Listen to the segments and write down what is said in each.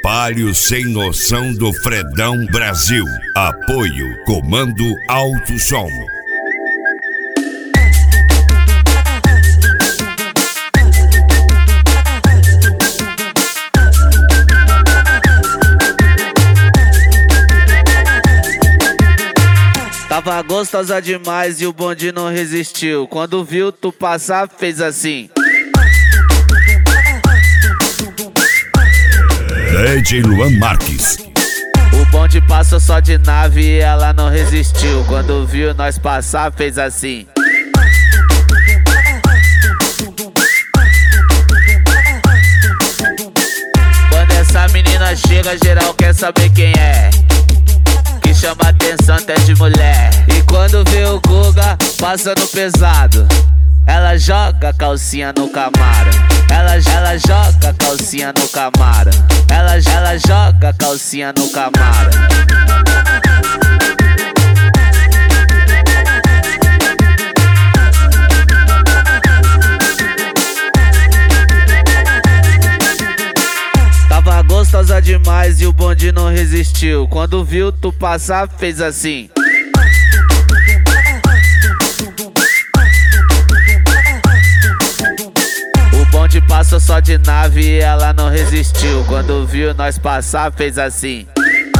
Trabalho sem noção do Fredão Brasil. Apoio Comando Alto Som. Tava gostosa demais e o bonde não resistiu. Quando viu tu passar, fez assim. DJ Luan Marques. O bonde passou só de nave e ela não resistiu. Quando viu nós passar, fez assim. Quando essa menina chega, geral quer saber quem é. Que chama atenção até de mulher. E quando vê o Guga passando pesado, ela joga a calcinha no Camaro. Ela joga a calcinha no Camaro. Ela joga a calcinha no Camaro. Tava gostosa demais e o bonde não resistiu. Quando viu tu passar, fez assim. O bonde passou só de nave e ela não resistiu. Quando viu nós passar, fez assim.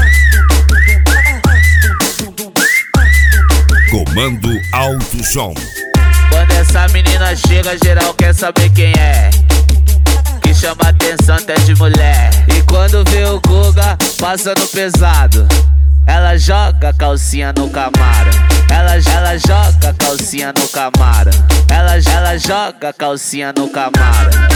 Comando Alto Som. Quando essa menina chega, geral quer saber quem é. Que chama atenção até de mulher. E quando vê o Guga passando pesado, ela joga a calcinha no Camaro. Ela joga a calcinha no Camaro. Ela joga a calcinha no Camaro.